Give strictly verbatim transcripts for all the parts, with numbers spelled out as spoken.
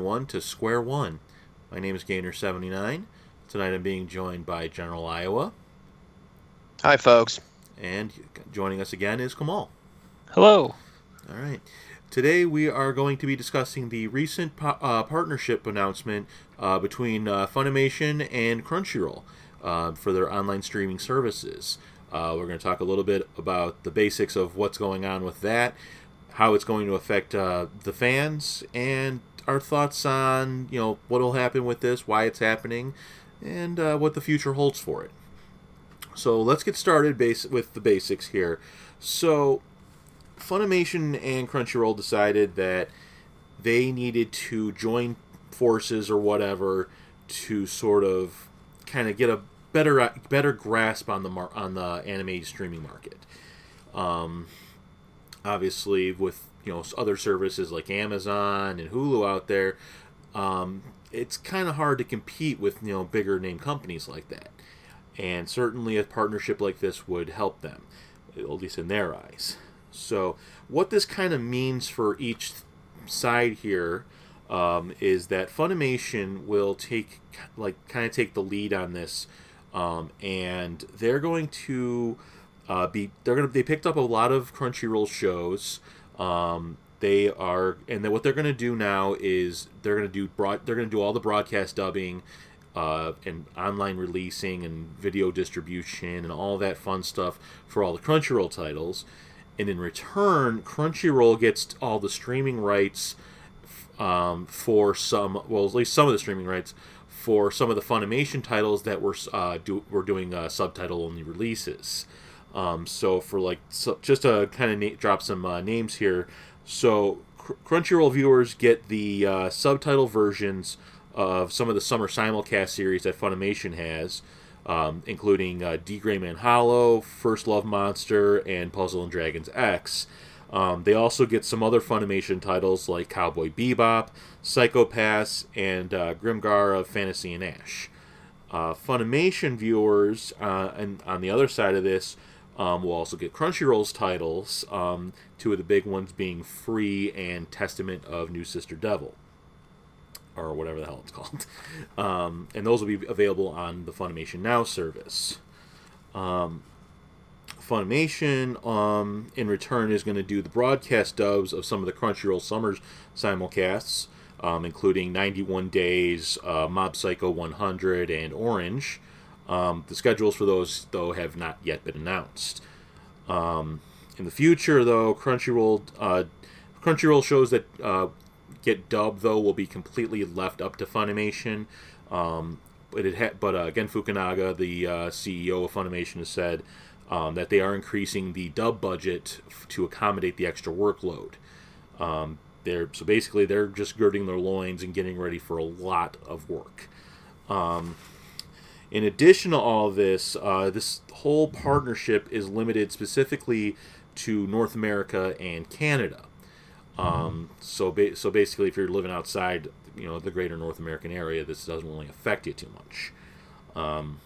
everyone, to Square One. My name is Gainer seventy-nine. Tonight I'm being joined by General Iowa. Hi, folks. And joining us again is Kamal. Hello. All right. Today we are going to be discussing the recent po- uh, partnership announcement uh, between uh, Funimation and Crunchyroll uh, for their online streaming services. Uh, we're going to talk a little bit about the basics of what's going on with that, how it's going to affect uh, the fans, and our thoughts on you know what will happen with this, why it's happening, and uh, what the future holds for it. So let's get started base with the basics here. So Funimation and Crunchyroll decided that they needed to join forces or whatever to sort of kind of get a better better grasp on the mar- on the anime streaming market. Um, obviously, with you know other services like Amazon and Hulu out there, um, it's kind of hard to compete with you know bigger name companies like that. And certainly, a partnership like this would help them, at least in their eyes. So, what this kind of means for each side here um, is that Funimation will take, like, kind of take the lead on this, um, and they're going to uh, be. They're going to. They picked up a lot of Crunchyroll shows. Um, they are, and then what they're going to do now is they're going to do broad. They're going to do all the broadcast dubbing. Uh, and online releasing and video distribution and all that fun stuff for all the Crunchyroll titles. And in return, Crunchyroll gets all the streaming rights um, for some, well, at least some of the streaming rights for some of the Funimation titles that were uh, do, were doing uh, subtitle-only releases. Um, so for like, so just to kind of na- drop some uh, names here, so Cr- Crunchyroll viewers get the uh, subtitle versions of some of the summer simulcast series that Funimation has, um, including uh, D. Gray Man Hollow, First Love Monster, and Puzzle and Dragons X. Um, they also get some other Funimation titles like Cowboy Bebop, Psycho Pass, and uh, Grimgar of Fantasy and Ash. Uh, Funimation viewers, uh, and on the other side of this, um, will also get Crunchyroll's titles, um, two of the big ones being Free and Testament of New Sister Devil, or whatever the hell it's called. Um, and those will be available on the Funimation Now service. Um, Funimation, um, in return, is going to do the broadcast dubs of some of the Crunchyroll Summer simulcasts, um, including ninety-one Days, uh, Mob Psycho one hundred, and Orange. Um, the schedules for those, though, have not yet been announced. Um, in the future, though, Crunchyroll uh, Crunchyroll shows that uh, get dubbed, though, will be completely left up to Funimation. Um, but it ha- but uh, Gen Fukunaga, the uh, C E O of Funimation, has said um, that they are increasing the dub budget f- to accommodate the extra workload. Um, they're so basically they're just girding their loins and getting ready for a lot of work. Um, in addition to all of this, uh, this whole partnership is limited specifically to North America and Canada. Um, so, ba- so basically, if you're living outside, you know, the greater North American area, this doesn't really affect you too much. Um,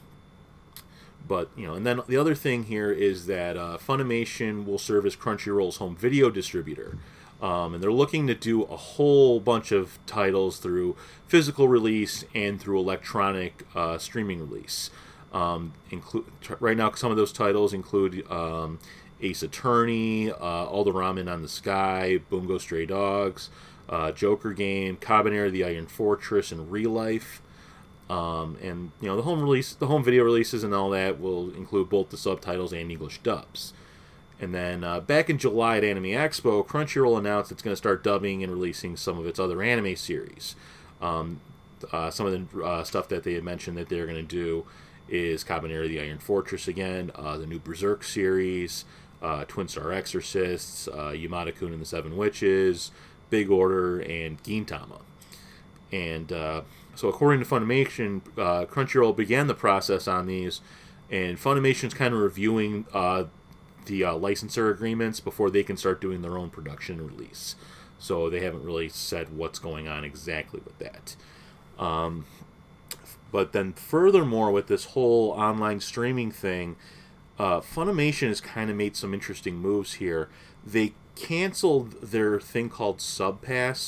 but you know, and then the other thing here is that uh, Funimation will serve as Crunchyroll's home video distributor, um, and they're looking to do a whole bunch of titles through physical release and through electronic uh, streaming release. Um, include right now, some of those titles include. Um, Ace Attorney, uh, All the Ramen on the Sky, Bungo Stray Dogs, uh, Joker Game, Cabanera the Iron Fortress, and Real Life. Um, and you know the home release, the home video releases, and all that will include both the subtitles and English dubs. And then uh, back in July at Anime Expo, Crunchyroll announced it's going to start dubbing and releasing some of its other anime series. Um, uh, some of the uh, stuff that they had mentioned that they're going to do is Cabanera the Iron Fortress again, uh, the new Berserk series. Uh, Twin Star Exorcists, uh, Yamada-kun and the Seven Witches, Big Order, and Gintama. And uh, so according to Funimation, uh, Crunchyroll began the process on these, and Funimation's kind of reviewing uh, the uh, licensor agreements before they can start doing their own production and release. So they haven't really said what's going on exactly with that. Um, but then furthermore, with this whole online streaming thing, Uh, Funimation has kind of made some interesting moves here. They canceled their thing called Subpass,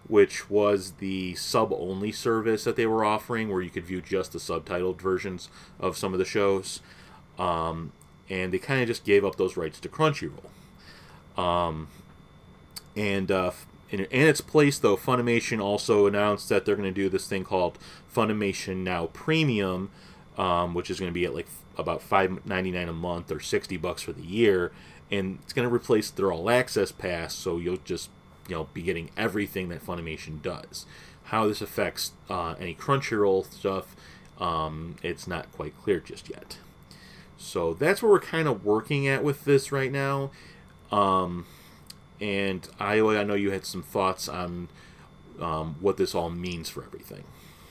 which was the sub-only service that they were offering, where you could view just the subtitled versions of some of the shows. Um, and they kind of just gave up those rights to Crunchyroll. Um, and uh, in, in its place, though, Funimation also announced that they're going to do this thing called Funimation Now Premium, um, which is going to be at like about five dollars and ninety-nine cents a month or sixty bucks for the year, and it's going to replace their All Access Pass, so you'll just you know be getting everything that Funimation does. How this affects uh, any Crunchyroll stuff, um, it's not quite clear just yet. So that's where we're kind of working at with this right now. Um, and Iowa, I know you had some thoughts on um, what this all means for everything.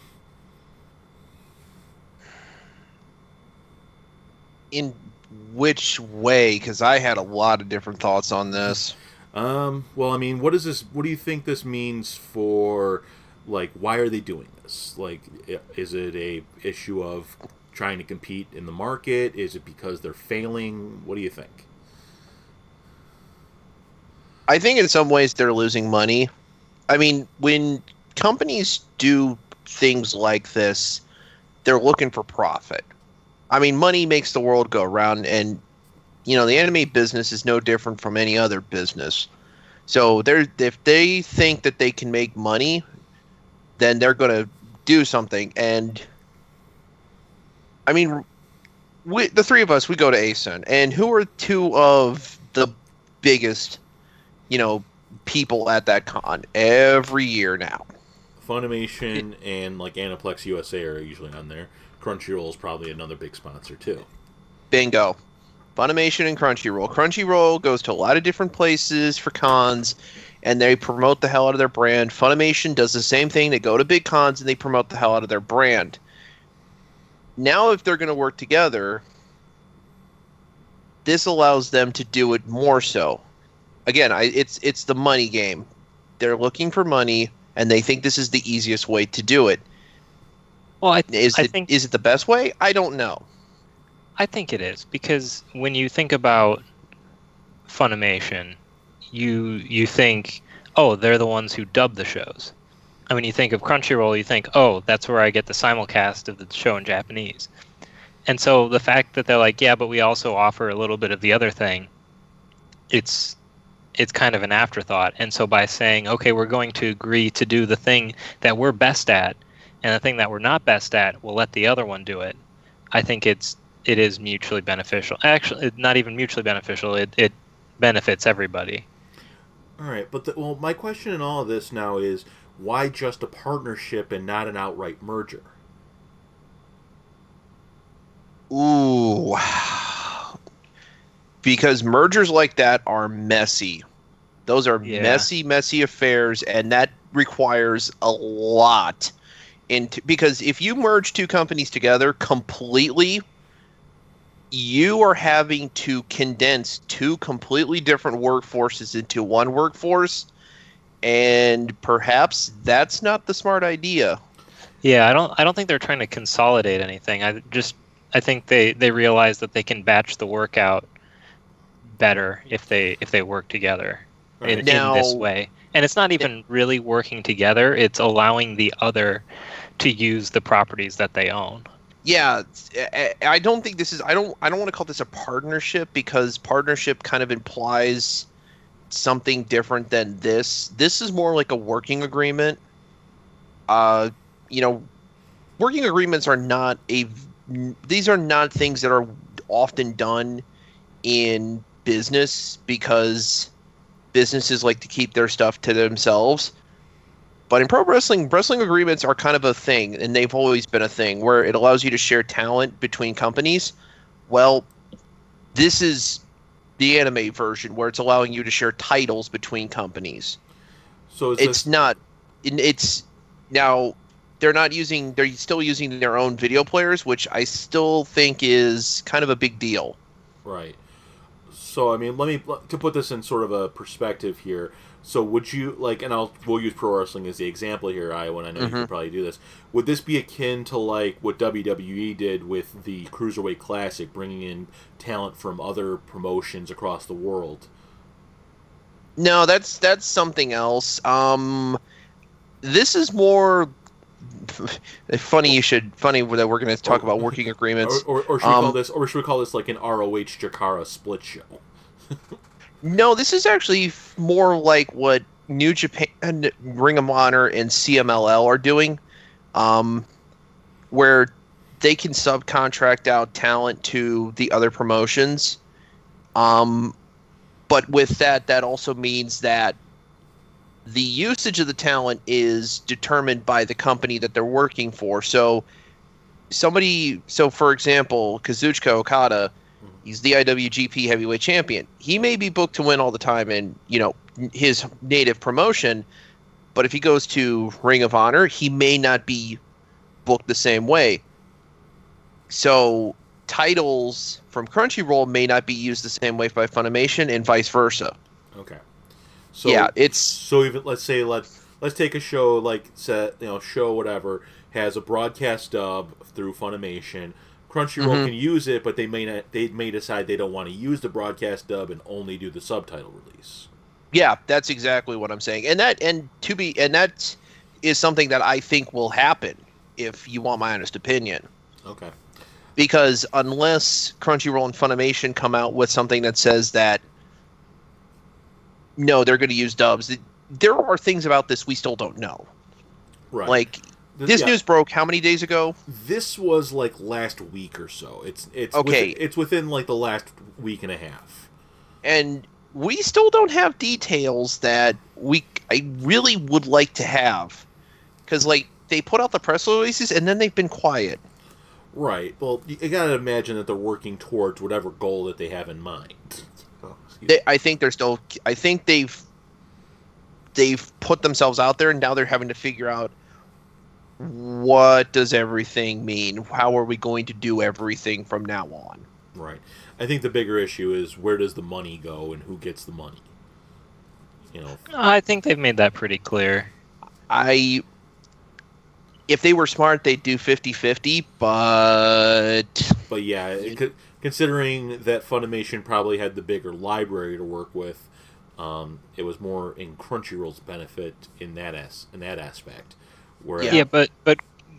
In which way? Because I had a lot of different thoughts on this. Um, well, I mean, what is this? What do you think this means for, like, why are they doing this? Like, is it a issue of trying to compete in the market? Is it because they're failing? What do you think? I think in some ways they're losing money. I mean, when companies do things like this, they're looking for profit. I mean, money makes the world go round, and you know the anime business is no different from any other business. So they're if they think that they can make money, then they're going to do something. And I mean, we, the three of us, we go to A S U N, and who are two of the biggest, you know, people at that con every year now? Funimation and like Aniplex U S A are usually on there. Crunchyroll is probably another big sponsor too. Bingo. Funimation and Crunchyroll. Crunchyroll goes to a lot of different places for cons, and they promote the hell out of their brand. Funimation does the same thing. They go to big cons and they promote the hell out of their brand. Now, if they're going to work together, this allows them to do it more so. Again, I, it's it's the money game. They're looking for money, and they think this is the easiest way to do it. Well, I, is I it think is it the best way? I don't know. I think it is, because when you think about Funimation, you you think, oh, they're the ones who dub the shows. And when you think of Crunchyroll, you think, oh, that's where I get the simulcast of the show in Japanese. And so the fact that they're like, yeah, but we also offer a little bit of the other thing, it's it's kind of an afterthought. And so by saying, okay, we're going to agree to do the thing that we're best at, and the thing that we're not best at, we'll let the other one do it. I think it's it is mutually beneficial. Actually, not even mutually beneficial. It it benefits everybody. All right, but the, well, my question in all of this now is, why just a partnership and not an outright merger? Ooh. Because mergers like that are messy. Those are Yeah. messy, messy affairs, and that requires a lot. Into, because if you merge two companies together completely, you are having to condense two completely different workforces into one workforce, and perhaps that's not the smart idea. Yeah, I don't I don't think they're trying to consolidate anything. I just I think they, they realize that they can batch the work out better if they if they work together in, Right. Now- in this way. And it's not even really working together, it's allowing the other to use the properties that they own. Yeah, I- I don't think this is. I don't. I don't want to call this a partnership, because partnership kind of implies something different than this. This is more like a working agreement. Uh, you know, working agreements are not a. These are not things that are often done in business, because businesses like to keep their stuff to themselves. But in pro wrestling, wrestling agreements are kind of a thing, and they've always been a thing, where it allows you to share talent between companies. Well, this is the anime version, where it's allowing you to share titles between companies. So is It's this, not. It's now they're not using. They're still using their own video players, which I still think is kind of a big deal. right? So I mean, let me to put this in sort of a perspective here. So would you like, and I'll we'll use pro wrestling as the example here, Iowa, and I know you Mhm. could probably do this. Would this be akin to like what W W E did with the Cruiserweight Classic, bringing in talent from other promotions across the world? No, that's that's something else. Um, this is more funny. You should funny that we're going to talk about working agreements. Or, or, or should we Um, call this? Or should we call this like an R O H Jakara split show? No, this is actually f- more like what New Japan, Ring of Honor, and C M L L are doing, um, where they can subcontract out talent to the other promotions. Um, but with that, that also means that the usage of the talent is determined by the company that they're working for. So somebody, so for example, Kazuchika Okada, he's the I W G P Heavyweight Champion. He may be booked to win all the time in, you know, his native promotion, but if he goes to Ring of Honor, he may not be booked the same way. So titles from Crunchyroll may not be used the same way by Funimation and vice versa. Okay. So yeah, it's so even let's say let's let's take a show like set you know show whatever has a broadcast dub through Funimation. Crunchyroll Mhm. can use it, but they may not. They may decide they don't want to use the broadcast dub and only do the subtitle release. Yeah, that's exactly what I'm saying. And that and to be and that is something that I think will happen if you want my honest opinion. Okay. Because unless Crunchyroll and Funimation come out with something that says that no, they're going to use dubs, there are things about this we still don't know. Right. Like Th- this yeah. news broke how many days ago? This was like last week or so. It's it's Okay. Within, it's within like the last week and a half. And we still don't have details that we I really would like to have. Cuz like they put out the press releases and then they've been quiet. Right. Well, you gotta imagine that they're working towards whatever goal that they have in mind. Oh, excuse They, I think they're still. I think they've they've put themselves out there, and now they're having to figure out what does everything mean. How are we going to do everything from now on? me. Right. I think the bigger issue is where does the money go and who gets the money. You know. I think they've made that pretty clear. I. If they were smart, they'd do fifty-fifty, but But yeah, it could, considering that Funimation probably had the bigger library to work with, um, it was more in Crunchyroll's benefit in that as in that aspect. Whereas, Yeah. but but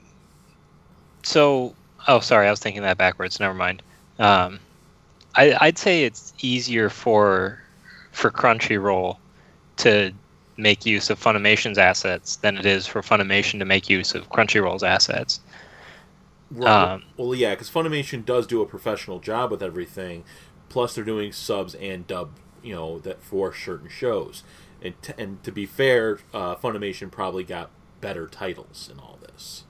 so oh sorry, I was thinking that backwards. Never mind. Um, I I'd say it's easier for for Crunchyroll to make use of Funimation's assets than it is for Funimation to make use of Crunchyroll's assets. Right. Um, well, yeah, because Funimation does do a professional job with everything. Plus, they're doing subs and dub, you know, that for certain shows. And t- and to be fair, uh, Funimation probably got better titles in all this.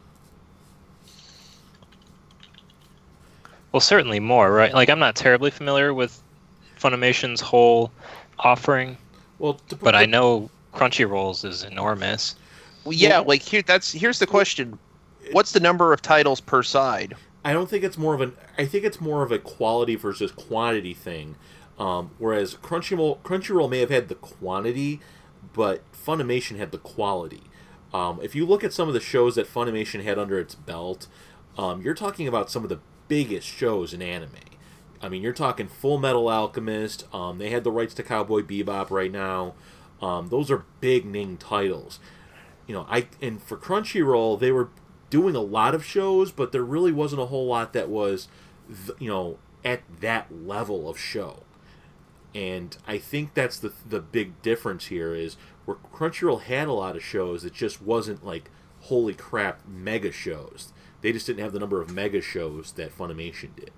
Well, certainly more, right? Like, I'm not terribly familiar with Funimation's whole offering, Well, to, but I know Crunchyroll's is enormous. well, yeah, Well- like here. That's here's the question: what's the number of titles per side? I don't think it's more of an. I think it's more of a quality versus quantity thing. Um, whereas Crunchyroll, Crunchyroll may have had the quantity, but Funimation had the quality. Um, if you look at some of the shows that Funimation had under its belt, um, you're talking about some of the biggest shows in anime. I mean, you're talking Full Metal Alchemist. Um, they had the rights to Cowboy Bebop right now. Um, those are big name titles. You know, I and for Crunchyroll, they were doing a lot of shows, but there really wasn't a whole lot that was, th- you know, at that level of show. And I think that's the the big difference here is where Crunchyroll had a lot of shows, it just wasn't like, holy crap, mega shows. They just didn't have the number of mega shows that Funimation did.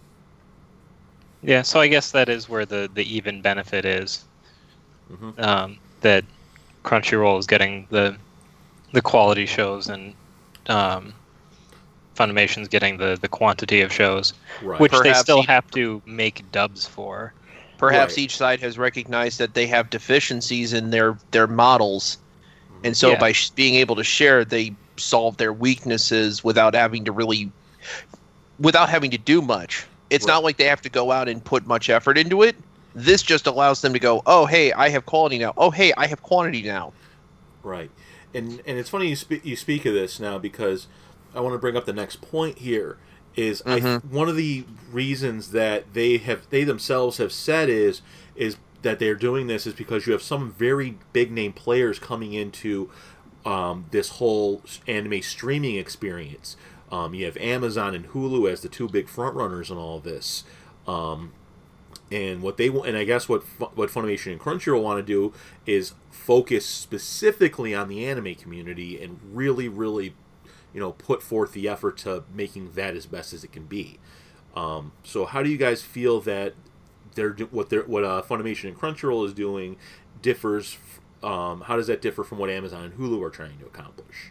Yeah, so I guess that is where the, the even benefit is. Mhm. Um, that Crunchyroll is getting the the quality shows and um, Funimation's getting the, the quantity of shows, Right. which they Perhaps still each- have to make dubs for. Perhaps Right. each side has recognized that they have deficiencies in their their models, and so Yeah. by sh- being able to share, they solve their weaknesses without having to really, without having to do much. It's Right. not like they have to go out and put much effort into it. This just allows them to go, oh hey, I have quality now. Oh hey, I have quantity now. Right, and and it's funny you speak you speak of this now because I want to bring up the next point here. Is I th- one of the reasons that they have they themselves have said is is that they're doing this is because you have some very big name players coming into um, this whole anime streaming experience. Um, you have Amazon and Hulu as the two big front runners in all of this. Um, and what they and I guess what what Funimation and Crunchyroll want to do is focus specifically on the anime community and really, really, you know, put forth the effort to making that as best as it can be. Um, so, how do you guys feel that they're what they're what uh, Funimation and Crunchyroll is doing differs? Um, how does that differ from what Amazon and Hulu are trying to accomplish?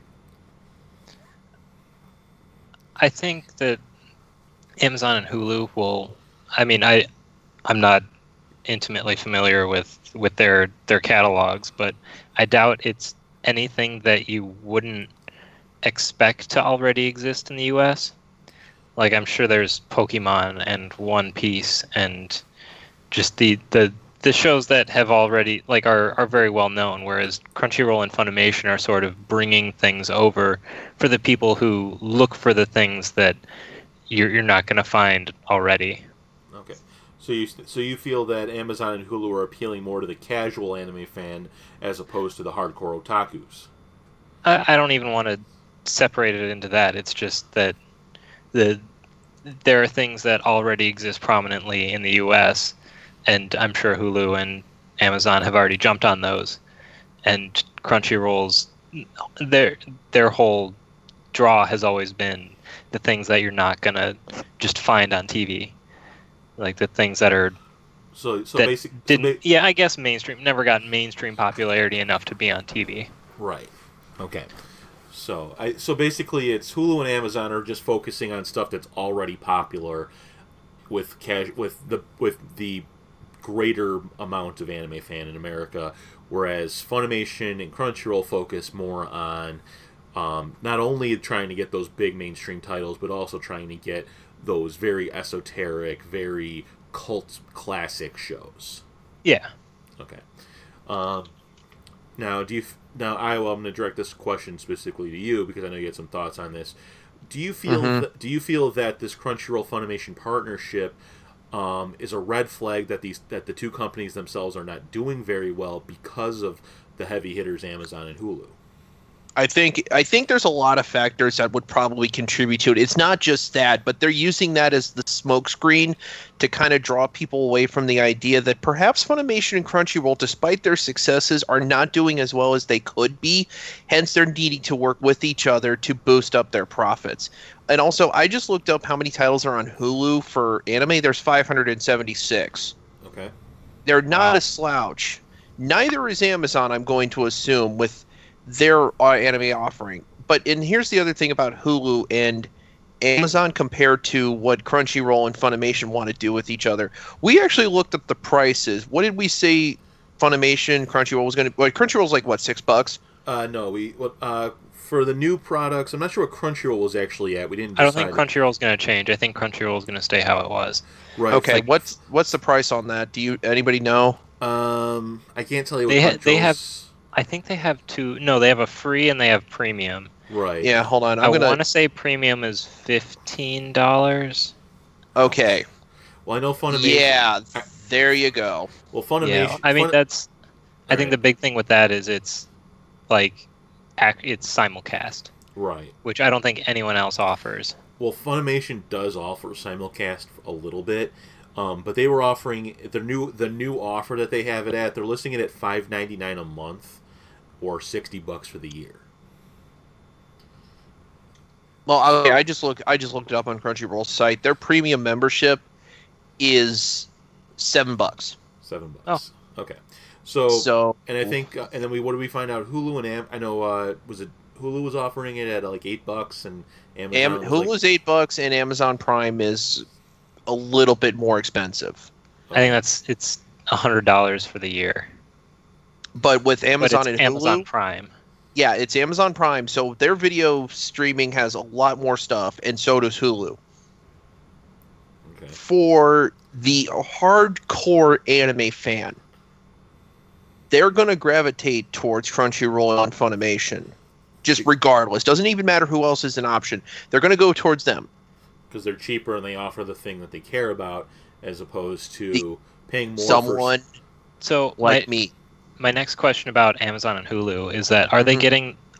I think that Amazon and Hulu will. I mean, I, I'm not intimately familiar with, with their their catalogs, but I doubt it's anything that you wouldn't expect to already exist in the U S. Like, I'm sure there's Pokemon and One Piece and just the the, the shows that have already like are, are very well known, whereas Crunchyroll and Funimation are sort of bringing things over for the people who look for the things that you're you're not going to find already. Okay, so you so you feel that Amazon and Hulu are appealing more to the casual anime fan as opposed to the hardcore otakus? I, I don't even want to separate it into that. It's just that the there are things that already exist prominently in the U S, and I'm sure Hulu and Amazon have already jumped on those. And Crunchyroll's their their whole draw has always been the things that you're not gonna just find on T V, like the things that are so so that basic didn't so ba- yeah I guess mainstream never got mainstream popularity enough to be on T V. Right. Okay. So I so basically it's Hulu and Amazon are just focusing on stuff that's already popular with cash with the with the greater amount of anime fan in America, whereas Funimation and Crunchyroll focus more on um, not only trying to get those big mainstream titles, but also trying to get those very esoteric, very cult classic shows. Yeah. Okay. Um, now, do you now Iowa? I'm going to direct this question specifically to you because I know you had some thoughts on this. Do you feel Mm-hmm. th- do you feel that this Crunchyroll Funimation partnership um, is a red flag that these that the two companies themselves are not doing very well because of the heavy hitters Amazon and Hulu? I think I think there's a lot of factors that would probably contribute to it. It's not just that, but they're using that as the smokescreen to kind of draw people away from the idea that perhaps Funimation and Crunchyroll, despite their successes, are not doing as well as they could be. Hence, they're needing to work with each other to boost up their profits. And also, I just looked up how many titles are on Hulu for anime. There's five hundred seventy-six. Okay. They're not a slouch. Neither is Amazon, I'm going to assume, with their uh, anime offering. But and here's the other thing about Hulu and Amazon compared to what Crunchyroll and Funimation want to do with each other. We actually looked up the prices. What did we say Funimation, Crunchyroll was going to... Well, Crunchyroll's like, what, six bucks? Uh, no, we uh, for the new products, I'm not sure what Crunchyroll was actually at. We didn't. I Decide. don't think Crunchyroll's going to change. I think Crunchyroll's going to stay how it was. Right. Okay, like, what's what's the price on that? Do you anybody know? Um, I can't tell you what They ha- they have- Crunchyroll's- I think they have two. No, they have a free and they have premium. Right. Yeah, hold on. I'm I gonna. want to say premium is fifteen dollars. Okay. Well, I know Funimation. Yeah, there you go. Well, Funimation. Yeah, I mean Fun- that's. I All think right. the big thing with that is it's like, ac- it's simulcast, Right. which I don't think anyone else offers. Well, Funimation does offer simulcast a little bit, um, but they were offering the new the new offer that they have it at. They're listing it at five ninety nine a month, or sixty bucks for the year. Well, okay, I just look. I just looked it up on Crunchyroll's site. Their premium membership is seven bucks. Seven bucks. Oh. Okay. So, So, and I think, uh, and then we what did we find out? Hulu and Am. I know uh, was it Hulu was offering it at like eight bucks, and Amazon Am- was Hulu's like, eight bucks, and Amazon Prime is a little bit more expensive. I think that's it's a hundred dollars for the year. But with Amazon but it's and Amazon Hulu, Prime. yeah, it's Amazon Prime, so their video streaming has a lot more stuff, and so does Hulu. Okay. For the hardcore anime fan, they're going to gravitate towards Crunchyroll and Funimation, just regardless. Doesn't even matter who else is an option. They're going to go towards them. Because they're cheaper and they offer the thing that they care about, as opposed to The- paying more. Someone for... So like my, me. my next question about Amazon and Hulu is that are they Mhm. getting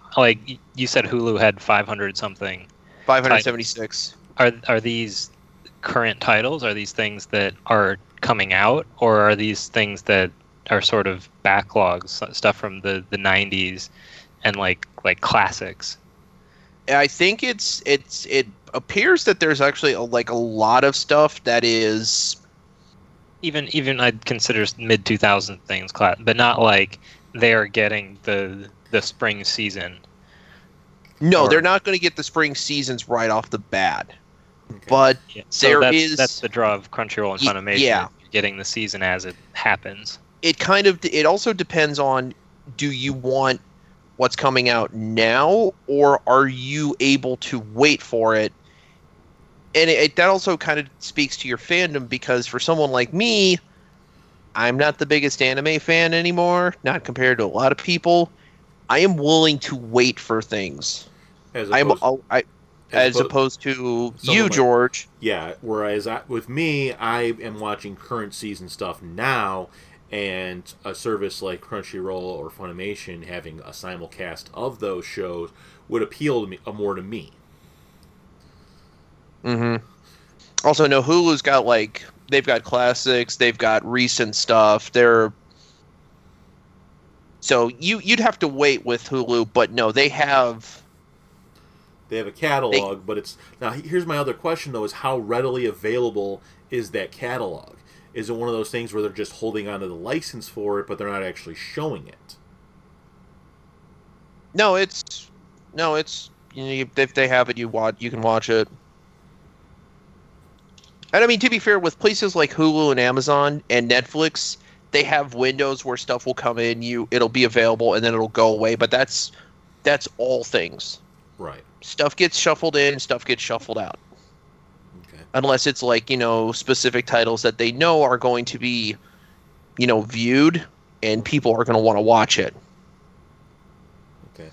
like y- you said, Hulu had five hundred something. five hundred seventy-six. Are are these current titles? Are these things that are coming out, or are these things that are sort of backlogs, stuff from the, the nineties and like like classics? I think it's it's it appears that there's actually a, like a lot of stuff that is Even even I'd consider mid two thousand things class, but not like they're getting the the spring season. no, Or- they're not going to get the spring seasons right off the bat. Okay. But Yeah. So There that's is- that's the draw of Crunchyroll and Y- Funimation. yeah. You're getting the season as it happens. it kind of it also depends on, do you want what's coming out now, or are you able to wait for it? And it, that also kind of speaks to your fandom, because for someone like me, I'm not the biggest anime fan anymore, not compared to a lot of people. I am willing to wait for things. As I'm opposed, I, as oppo- opposed to Someone you, like- George. yeah. Whereas I, with me, I am watching current season stuff now, and a service like Crunchyroll or Funimation having a simulcast of those shows would appeal to me uh, more to me. Mm-hmm. Also, no, Hulu's got like they've got classics, they've got recent stuff. They're so you you'd have to wait with Hulu, but no, they have. They have a catalog, but it's now. Here's my other question though: is how readily available is that catalog? Is it one of those things where they're just holding onto the license for it, but they're not actually showing it? No, it's no, it's you know, you- if they have it, you watch, you can watch it. And I mean, to be fair, with places like Hulu and Amazon and Netflix, they have windows where stuff will come in, you it'll be available, and then it'll go away. But that's that's all things. Right. Stuff gets shuffled in, stuff gets shuffled out. Okay. Unless it's like, you know, specific titles that they know are going to be, you know, viewed, and people are going to want to watch it. Okay.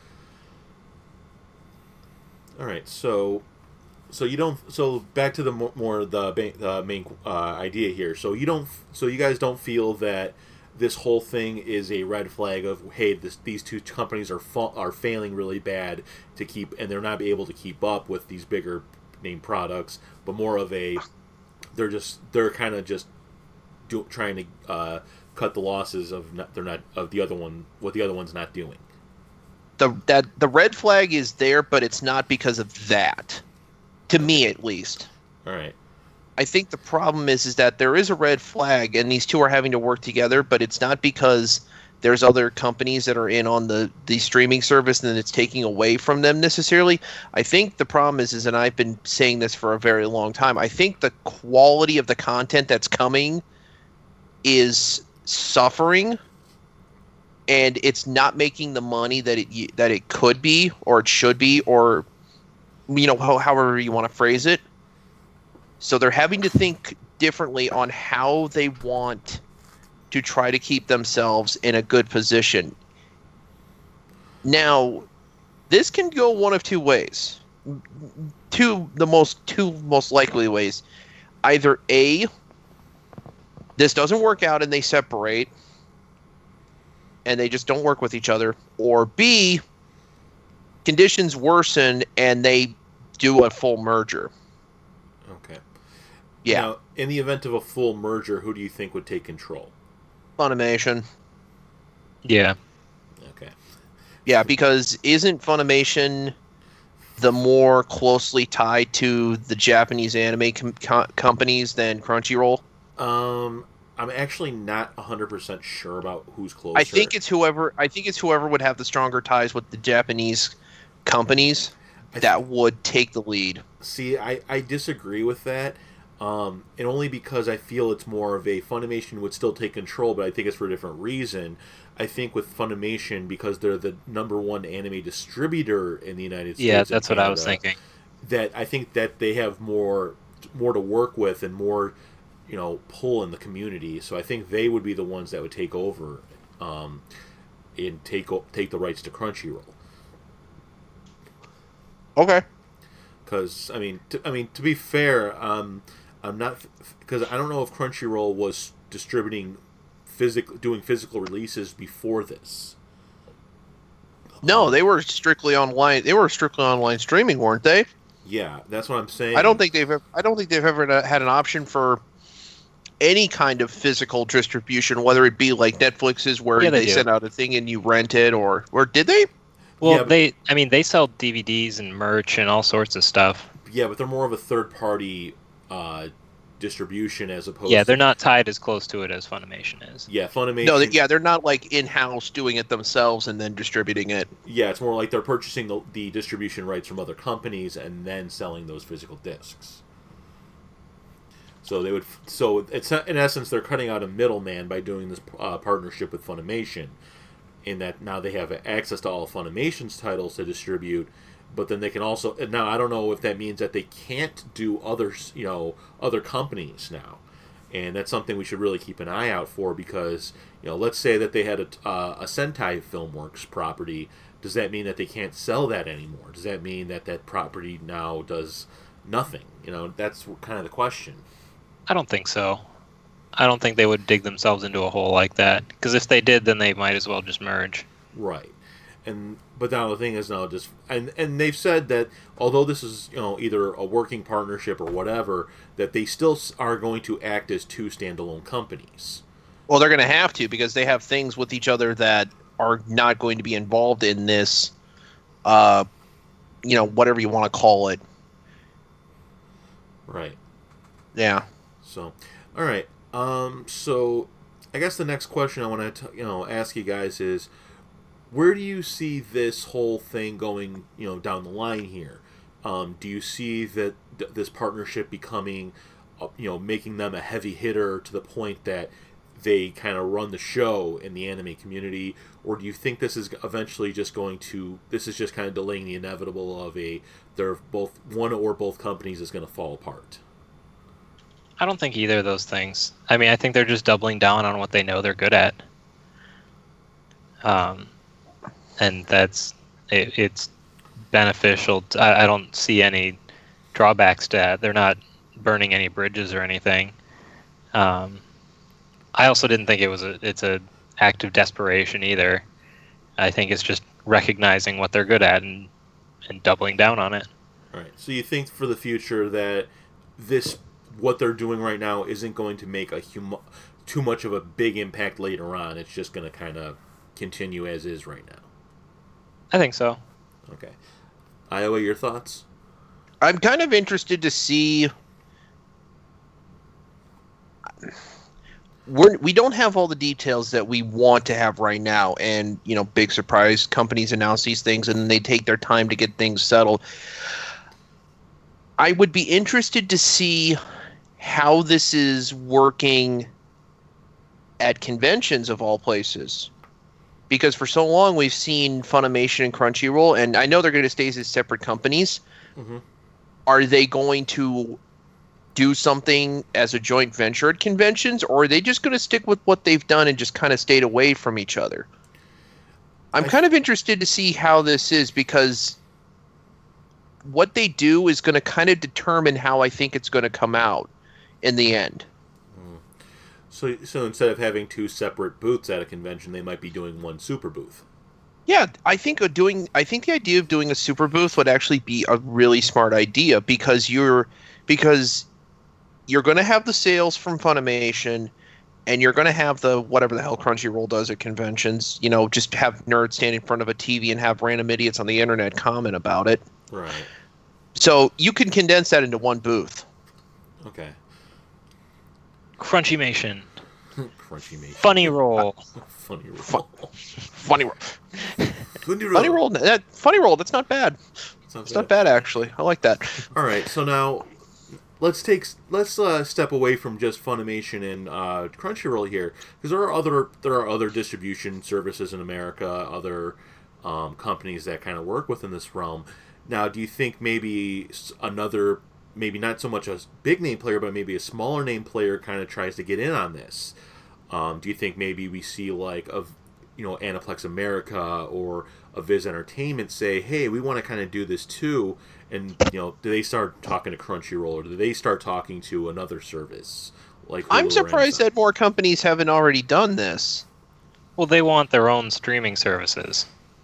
All right. So, so you don't. So back to the more, more the, ba- the main uh, idea here. So you don't. So you guys don't feel that this whole thing is a red flag of, hey, this, these two companies are fa- are failing really bad to keep, and they're not able to keep up with these bigger name products, but more of a they're just they're kind of just do, trying to uh, cut the losses of not, they're not of the other one what the other one's not doing. The that the red flag is there, but it's not because of that. To me, at least. All right. I think the problem is is that there is a red flag, and these two are having to work together, but it's not because there's other companies that are in on the, the streaming service and it's taking away from them necessarily. I think the problem is, is, and I've been saying this for a very long time, I think the quality of the content that's coming is suffering, and it's not making the money that it that it could be, or it should be, or you know, ho- however you want to phrase it. So they're having to think differently on how they want to try to keep themselves in a good position. Now, this can go one of two ways. Two the most two most likely ways. Either A, this doesn't work out and they separate and they just don't work with each other, or B, conditions worsen and they do a full merger. Okay. Yeah. Now, in the event of a full merger, who do you think would take control? Funimation. Yeah. Okay. Yeah, because isn't Funimation the more closely tied to the Japanese anime com- co- companies than Crunchyroll? Um, I'm actually not one hundred percent sure about who's closer. I think it's whoever. I think it's whoever would have the stronger ties with the Japanese companies I that would take the lead. See, I, I disagree with that, um, and only because I feel it's more of a Funimation would still take control, but I think it's for a different reason. I think with Funimation, because they're the number one anime distributor in the United States. Yeah, and that's what I was Canada, thinking. That I think that they have more more to work with and more, you know, pull in the community. So I think they would be the ones that would take over, um, and take o- take the rights to Crunchyroll. Okay. Because I mean, to, I mean, to be fair, um, I'm not because I don't know if Crunchyroll was distributing physical, doing physical releases before this. No, Um, they were strictly online. They were strictly online streaming, weren't they? Yeah, that's what I'm saying. I don't think they've. Ever, I don't think they've ever had an option for any kind of physical distribution, whether it be like Netflix's, where Yeah, they they, do. send out a thing and you rent it, or or did they? Well, Yeah, but- they, I mean, they sell D V Ds and merch and all sorts of stuff. Yeah, but they're more of a third-party uh, distribution as opposed. Yeah, to, they're not tied as close to it as Funimation is. Yeah, Funimation. No, they, yeah, they're not like in house doing it themselves and then distributing it. Yeah, it's more like they're purchasing the, the distribution rights from other companies and then selling those physical discs. So they would. So it's in essence they're cutting out a middleman by doing this uh, partnership with Funimation, in that now they have access to all of Funimation's titles to distribute, but then they can also. Now I don't know if that means that they can't do others, you know, other companies now, and that's something we should really keep an eye out for because you know, let's say that they had a, uh, a Sentai Filmworks property. Does that mean that they can't sell that anymore? Does that mean that that property now does nothing? You know, that's kind of the question. I don't think so. I don't think they would dig themselves into a hole like that. Because if they did, then they might as well just merge. Right. And but now the thing is now just and and they've said that although this is, you know, either a working partnership or whatever, that they still s- are going to act as two standalone companies. Well, they're going to have to because they have things with each other that are not going to be involved in this. Uh, you know, whatever you want to call it. Right. Yeah. So, all right. Um so I guess the next question I want to you know ask you guys is, where do you see this whole thing going, you know, down the line here? Um, do you see that th- this partnership becoming, uh, you know, making them a heavy hitter to the point that they kind of run the show in the anime community, or do you think this is eventually just going to, this is just kind of delaying the inevitable of a, they're both, one or both companies is going to fall apart? I don't think either of those things. I mean, I think they're just doubling down on what they know they're good at. Um, and that's it, it's beneficial. To, I, I don't see any drawbacks to that. They're not burning any bridges or anything. Um, I also didn't think it was a it's a act of desperation either. I think it's just recognizing what they're good at and and doubling down on it. All right. So you think for the future that this, what they're doing right now, isn't going to make a hum- too much of a big impact later on. It's just going to kind of continue as is right now. I think so. Okay. Iowa, your thoughts? I'm kind of interested to see. We're, we don't have all the details that we want to have right now, and you know, big surprise, companies announce these things and then they take their time to get things settled. I would be interested to see how this is working at conventions of all places, because for so long we've seen Funimation and Crunchyroll, and I know they're going to stay as separate companies. Mm-hmm. Are they going to do something as a joint venture at conventions, or are they just going to stick with what they've done and just kind of stayed away from each other? I'm I- kind of interested to see how this is, because what they do is going to kind of determine how I think it's going to come out in the end. So, so instead of having two separate booths at a convention, they might be doing one super booth. Yeah, I think of doing. I think the idea of doing a super booth would actually be a really smart idea, because you're because you're going to have the sales from Funimation, and you're going to have the whatever the hell Crunchyroll does at conventions. You know, just have nerds stand in front of a T V and have random idiots on the internet comment about it. Right. So you can condense that into one booth. Okay. Crunchymation. Crunchy mate. Funny roll. Funny roll. Funny roll. Funny roll. Funny roll. That funny roll. That's not bad. Sounds It's not bad actually. I like that. All right, so now let's take let's uh, step away from just Funimation and uh, Crunchyroll here, because there are other there are other distribution services in America, other um, companies that kind of work within this realm. Now, do you think maybe s- another, maybe not so much a big name player, but maybe a smaller name player kind of tries to get in on this? Um, do you think maybe we see like a, you know, Aniplex America or a Viz Entertainment say, hey, we want to kind of do this too, and you know, do they start talking to Crunchyroll, or do they start talking to another service like Hulu I'm or surprised Amazon? that more companies haven't already done this. Well, they want their own streaming services.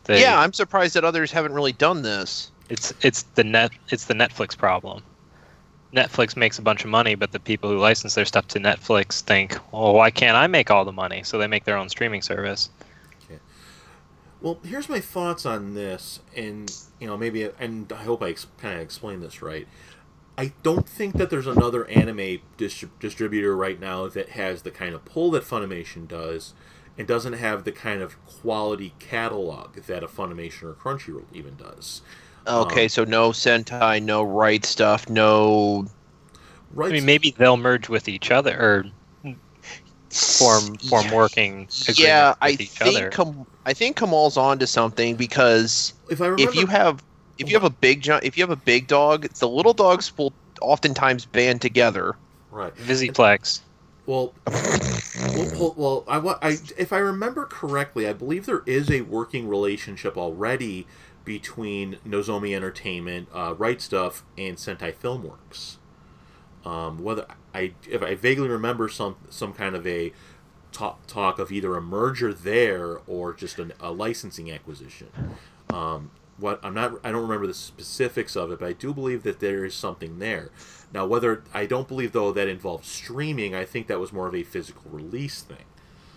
They, yeah, I'm surprised that others haven't really done this. It's it's the net it's the Netflix problem. Netflix makes a bunch of money, but the people who license their stuff to Netflix think, well, why can't I make all the money? So they make their own streaming service. Okay. Well, here's my thoughts on this, and you know maybe, and I hope I ex- kind of explain this right. I don't think that there's another anime distri- distributor right now that has the kind of pull that Funimation does, and doesn't have the kind of quality catalog that a Funimation or Crunchyroll even does. Okay, um, so no Sentai, no Right Stuff, no. Right. I mean, maybe they'll merge with each other or form form working agreements yeah, with I each think other. Kam- I think Kamal's on to something because if I remember, if you have if you have a big gi- if you have a big dog, the little dogs will oftentimes band together. Right. Visiplex. Well, well, well, I, I, if I remember correctly, I believe there is a working relationship already between Nozomi Entertainment, uh, Right Stuff, and Sentai Filmworks. Um, whether I, if I vaguely remember some some kind of a talk, talk of either a merger there or just an, a licensing acquisition. Um, what I'm not, I don't remember the specifics of it, but I do believe that there is something there. Now, whether I don't believe though that involved streaming, I think that was more of a physical release thing.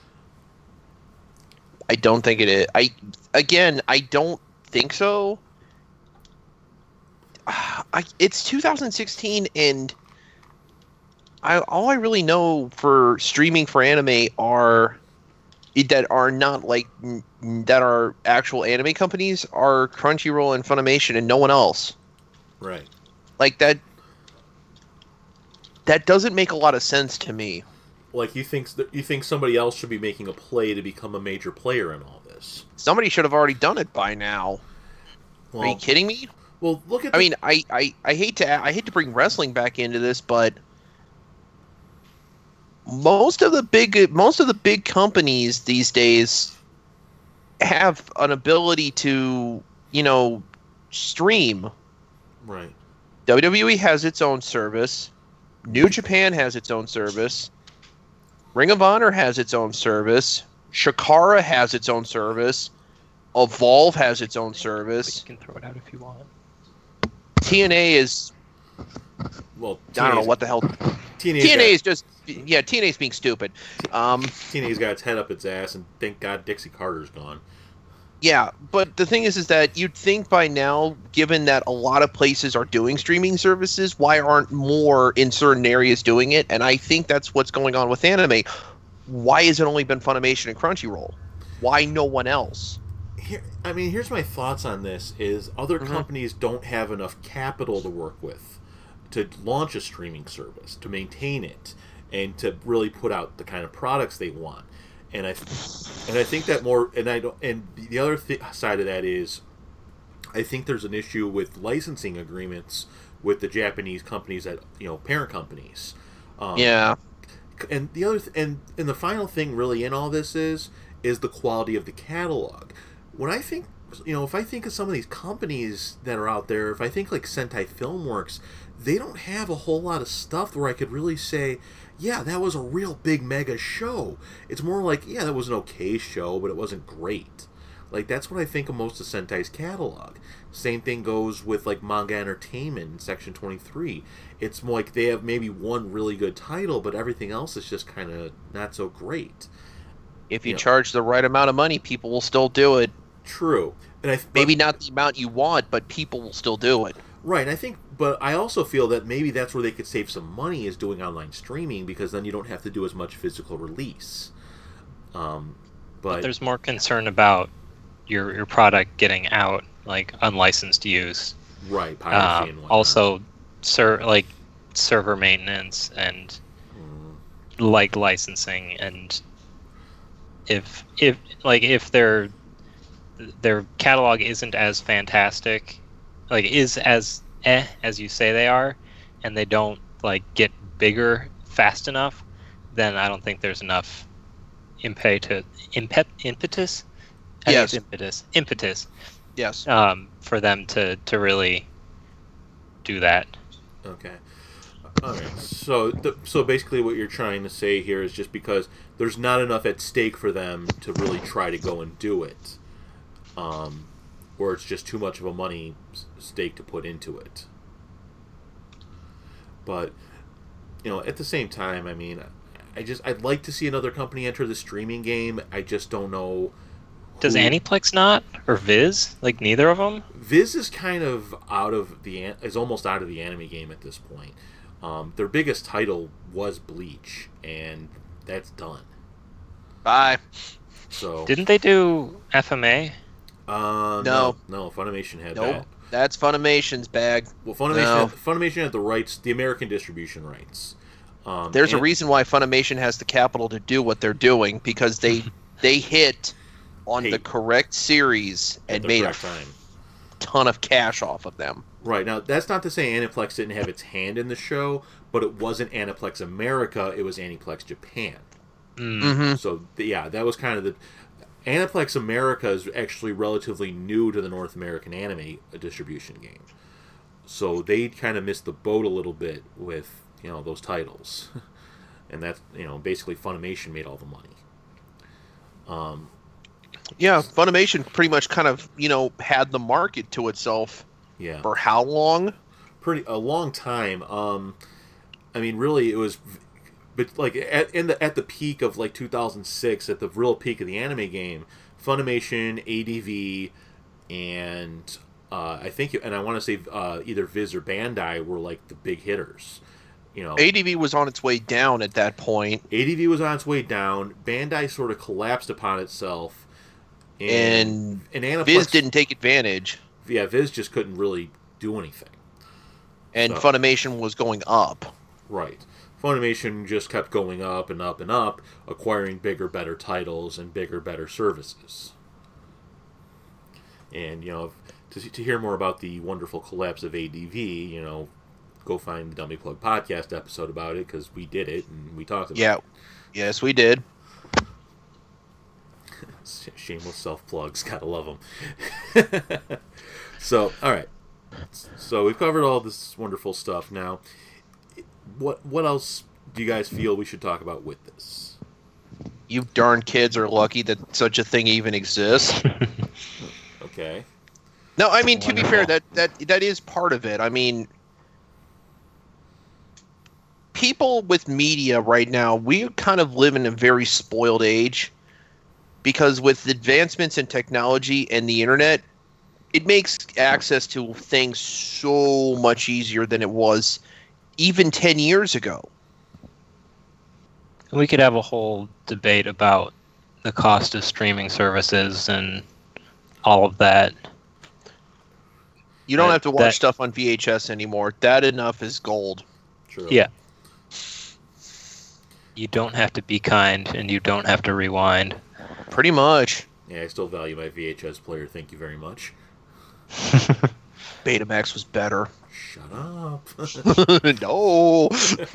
I don't think it is. I again, I don't think so. I, it's two thousand sixteen, and I all I really know for streaming for anime are that are not like that are actual anime companies are Crunchyroll and Funimation and no one else. Right. Like that. That doesn't make a lot of sense to me. Like you think you think somebody else should be making a play to become a major player in all this. Somebody should have already done it by now. Well, Are you kidding me? Well, look at. I the... mean, I, I, I hate to I hate to bring wrestling back into this, but most of the big most of the big companies these days have an ability to, you know, stream. Right. W W E has its own service. New Japan has its own service. Ring of Honor has its own service. Shikara has its own service. Evolve has its own service. You can throw it out if you want. T N A is... Well, I don't know what the hell... T N A T N A is just... Yeah, T N A is being stupid. Um, T N A's got its head up its ass, and thank God Dixie Carter's gone. Yeah, but the thing is, is that you'd think by now, given that a lot of places are doing streaming services, why aren't more in certain areas doing it? And I think that's what's going on with anime. Why has it only been Funimation and Crunchyroll? Why no one else? Here, I mean, here's my thoughts on this: is other Mm-hmm. companies don't have enough capital to work with to launch a streaming service, to maintain it, and to really put out the kind of products they want. And I, and I think that more, and I don't, and the other th- side of that is, I think there's an issue with licensing agreements with the Japanese companies that, you know, parent companies. Um, Yeah. And the other, th- and and the final thing really in all this is, is the quality of the catalog. When I think, you know, if I think of some of these companies that are out there, if I think like Sentai Filmworks, they don't have a whole lot of stuff where I could really say, yeah, that was a real big mega show. It's more like, yeah, that was an okay show, but it wasn't great. Like, that's what I think of most of Sentai's catalog. Same thing goes with, like, Manga Entertainment in Section twenty-three. It's more like they have maybe one really good title, but everything else is just kind of not so great. If you Yeah. charge the right amount of money, people will still do it. True. And I but, Maybe not the amount you want, but people will still do it. Right, and I think, but I also feel that maybe that's where they could save some money is doing online streaming, because then you don't have to do as much physical release. Um, but, But there's more concern about your your product getting out, like unlicensed use. right, piracy Um, and whatnot. also, ser- like server maintenance and Mm, like licensing, and if if like if their their catalog isn't as fantastic, like is as eh as you say they are, and they don't like get bigger fast enough, then I don't think there's enough impetus impet impetus. I think Yes. it's impetus impetus Yes. um, for them to to really do that. Okay. Okay. So, the, so basically, what you're trying to say here is just because there's not enough at stake for them to really try to go and do it. um, or it's just too much of a money stake to put into it. But you know, at the same time, I mean, I just I'd like to see another company enter the streaming game. I just don't know. Does who... Aniplex not, or Viz? Like neither of them? Viz is kind of out of the is almost out of the anime game at this point. Um, their biggest title was Bleach, and that's done. Bye. So didn't they do F M A? Uh, no, no, no. Funimation had nope. that. That's Funimation's bag. Well, Funimation, no. had, Funimation had the rights, the American distribution rights. Um, There's and, a reason why Funimation has the capital to do what they're doing, because they they hit on Hey. the correct series and the made a correct time. ton of cash off of them. Right, now that's not to say Aniplex didn't have its hand in the show, but it wasn't Aniplex America, it was Aniplex Japan. Mm. Mm-hmm. So yeah, that was kind of the Aniplex America is actually relatively new to the North American anime distribution game. So they kind of missed the boat a little bit with, you know, those titles. And that's, you know, basically Funimation made all the money. Um Yeah, Funimation pretty much kind of, you know, had the market to itself. Yeah. For how long? Pretty a long time. Um, I mean, really, it was, but like at in the at the peak of like two thousand six, at the real peak of the anime game, Funimation, A D V, and uh, I think, and I want to say uh, either Viz or Bandai were like the big hitters. You know, A D V was on its way down at that point. A D V was on its way down. Bandai sort of collapsed upon itself, and, and, and Aniplex, Viz didn't take advantage. Yeah, Viz just couldn't really do anything. And so. Funimation was going up. Right. Funimation just kept going up and up and up, acquiring bigger, better titles and bigger, better services. And, you know, to, to hear more about the wonderful collapse of A D V, you know, go find the Dummy Plug podcast episode about it, because we did it and we talked about yeah. it. Yes, we did. Shameless self-plugs. Gotta love them. So, all right. So we've covered all this wonderful stuff. Now, what what else do you guys feel we should talk about with this? You darn kids are lucky that such a thing even exists. Okay. No, I mean, to be Wonderful. fair, that, that that is part of it. I mean, people with media right now, we kind of live in a very spoiled age, because with advancements in technology and the internet, it makes access to things so much easier than it was even ten years ago. We could have a whole debate about the cost of streaming services and all of that. You don't That- have to watch that- stuff on V H S anymore. That enough is gold. True. Yeah. You don't have to be kind, and you don't have to rewind. Pretty much. Yeah, I still value my V H S player. Thank you very much. Betamax was better. Shut up. No.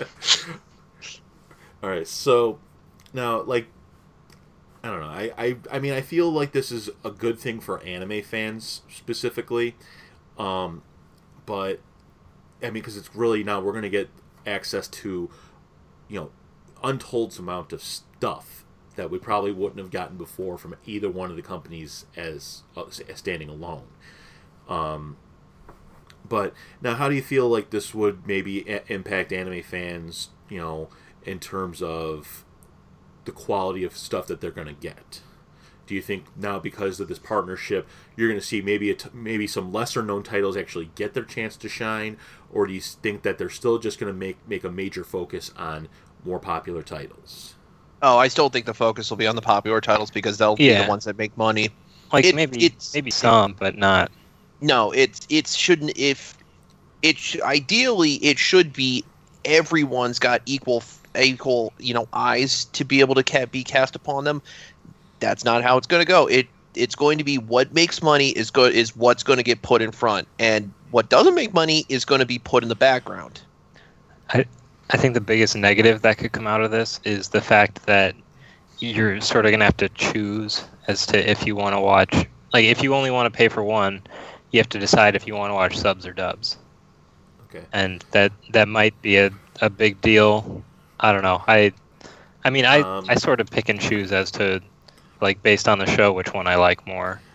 All right, so now, like, I don't know. I, I, I mean, I feel like this is a good thing for anime fans specifically, um, but I mean, because it's really now we're going to get access to, you know, untold amount of stuff that we probably wouldn't have gotten before from either one of the companies as, uh, as standing alone. Um, but now, how do you feel like this would maybe a- impact anime fans, you know, in terms of the quality of stuff that they're going to get? Do you think now, because of this partnership, you're going to see maybe a t- maybe some lesser known titles actually get their chance to shine, or do you think that they're still just going to make make a major focus on more popular titles? Oh, I still think the focus will be on the popular titles, because they'll be Yeah. the ones that make money. Like It- maybe it's- maybe some, but not. No, it's it shouldn't. If it sh- ideally it should be everyone's got equal equal you know eyes to be able to ca- be cast upon them. That's not how it's going to go. It it's going to be what makes money is good is what's going to get put in front, and what doesn't make money is going to be put in the background. I I think the biggest negative that could come out of this is the fact that you're sort of gonna have to choose as to if you want to watch. Like, if you only want to pay for one, you have to decide if you want to watch subs or dubs. Okay. And that that might be a, a big deal. I don't know. I I mean, I, Um, I sort of pick and choose as to, like, based on the show, which one I like more.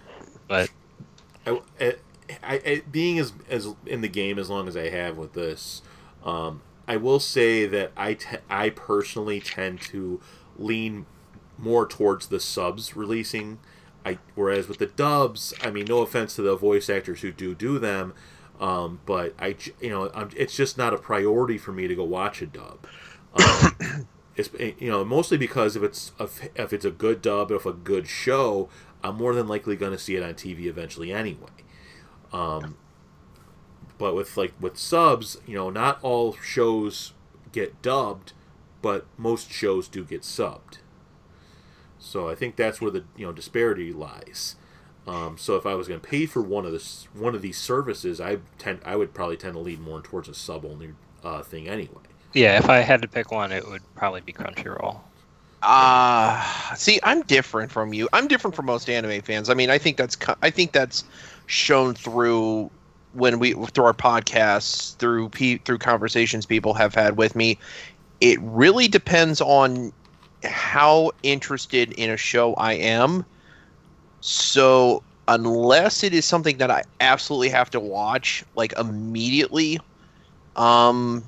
But I, I, I, being as as in the game as long as I have with this, um, I will say that I te- I personally tend to lean more towards the subs releasing. I whereas with the dubs, I mean, no offense to the voice actors who do do them, um, but I you know I'm, it's just not a priority for me to go watch a dub. Um, it's you know mostly because if it's a, if it's a good dub, if a good show, I'm more than likely going to see it on T V eventually anyway. Um, but with like with subs, you know, not all shows get dubbed, but most shows do get subbed. So I think that's where the you know disparity lies. Um, so if I was going to pay for one of this one of these services, I tend I would probably tend to lean more towards a sub only uh, thing anyway. yeah, if I had to pick one, it would probably be Crunchyroll. Ah, uh, see, I'm different from you. I'm different from most anime fans. I mean, I think that's I think that's shown through when we through our podcasts, through through conversations people have had with me. It really depends on how interested in a show I am. So unless it is something that I absolutely have to watch like immediately, um,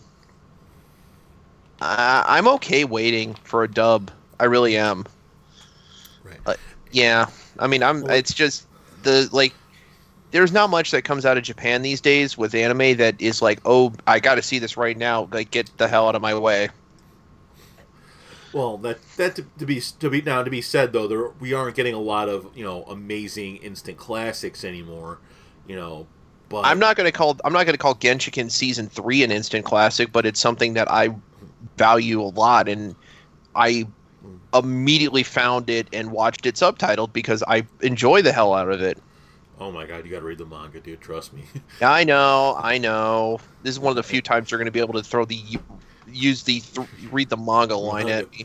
I, I'm okay waiting for a dub. I really am. Right. Uh, yeah. I mean, I'm. Well, it's just the like. There's not much that comes out of Japan these days with anime that is like, oh, I got to see this right now. Like, get the hell out of my way. Well, that that to, to be to be now to be said though, there we aren't getting a lot of you know amazing instant classics anymore, you know. But I'm not gonna call I'm not gonna call Genshiken season three an instant classic, but it's something that I value a lot, and I immediately found it and watched it subtitled because I enjoy the hell out of it. Oh my god, you gotta read the manga, dude. Trust me. I know, I know. This is one of the few times you're gonna be able to throw the use the th- read the manga line at me.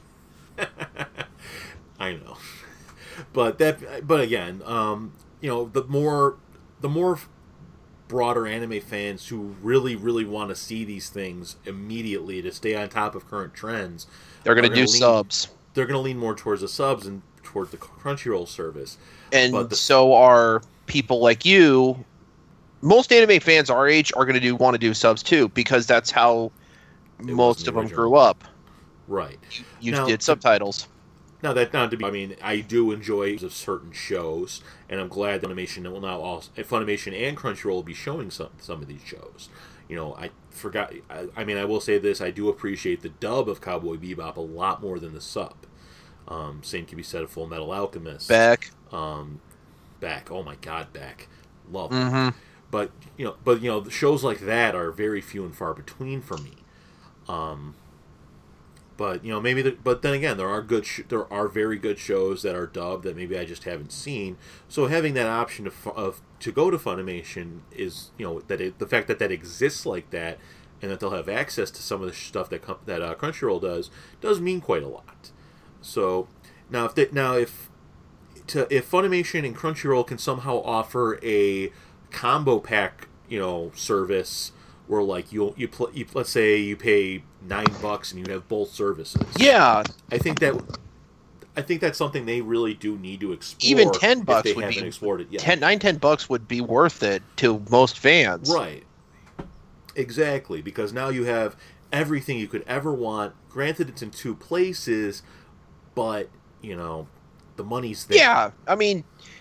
I know, but that, but again, um, you know, the more, the more broader anime fans who really, really want to see these things immediately to stay on top of current trends, they're gonna do lean, subs. They're gonna lean more towards the subs and towards the Crunchyroll service, and the, so are people like you. Most anime fans our age are gonna do want to do subs too because that's how most of them grew up. Right. You now, did subtitles. Now that not to be, I mean, I do enjoy of certain shows, and I'm glad that Funimation will now also Funimation and Crunchyroll will be showing some some of these shows. You know, I forgot. I, I mean, I will say this: I do appreciate the dub of Cowboy Bebop a lot more than the sub. Um, same can be said of Full Metal Alchemist. Back. Um, back. Oh my God, back. Love. Mm-hmm. It. But you know, but you know, the shows like that are very few and far between for me. Um, but you know, maybe, the, but then again, there are good, sh- there are very good shows that are dubbed that maybe I just haven't seen. So having that option of, of to go to Funimation is, you know, that it, the fact that that exists like that, and that they'll have access to some of the stuff that that uh, Crunchyroll does, does mean quite a lot. So now, if they, now if to if Funimation and Crunchyroll can somehow offer a combo pack, you know, service. Where like you you, pl- you let's say you pay nine bucks and you have both services. Yeah, I think that I think that's something they really do need to explore. Even ten bucks they would haven't be explored it yet. ten, nine, ten bucks would be worth it to most fans. Right. Exactly, because now you have everything you could ever want. Granted, it's in two places, but you know the money's there. Yeah, I mean,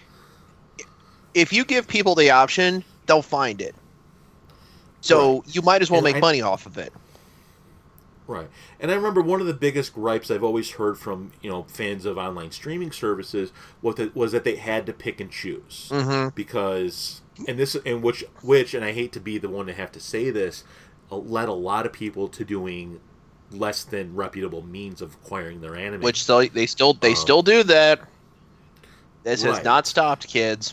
if you give people the option, they'll find it. So right. you might as well and make I, money off of it. Right. And I remember one of the biggest gripes I've always heard from, you know, fans of online streaming services was that, was that they had to pick and choose. Mm-hmm. Because, and this, and which, which, and I hate to be the one to have to say this, led a lot of people to doing less than reputable means of acquiring their anime. Which still, they still, they um, still do that. This right. has not stopped, kids.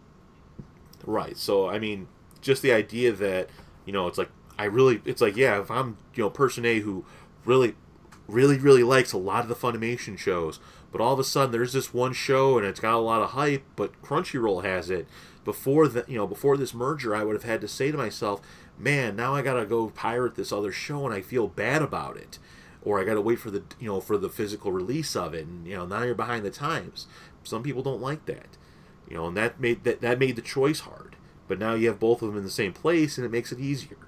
Right. So, I mean, just the idea that, you know, it's like, I really, it's like, yeah, if I'm, you know, person A who really, really, really likes a lot of the Funimation shows, but all of a sudden there's this one show and it's got a lot of hype, but Crunchyroll has it. Before the, you know, before this merger, I would have had to say to myself, man, now I gotta go pirate this other show and I feel bad about it. Or I gotta wait for the, you know, for the physical release of it, and, you know, now you're behind the times. Some people don't like that. You know, and that made that, that made the choice hard. But now you have both of them in the same place, and it makes it easier.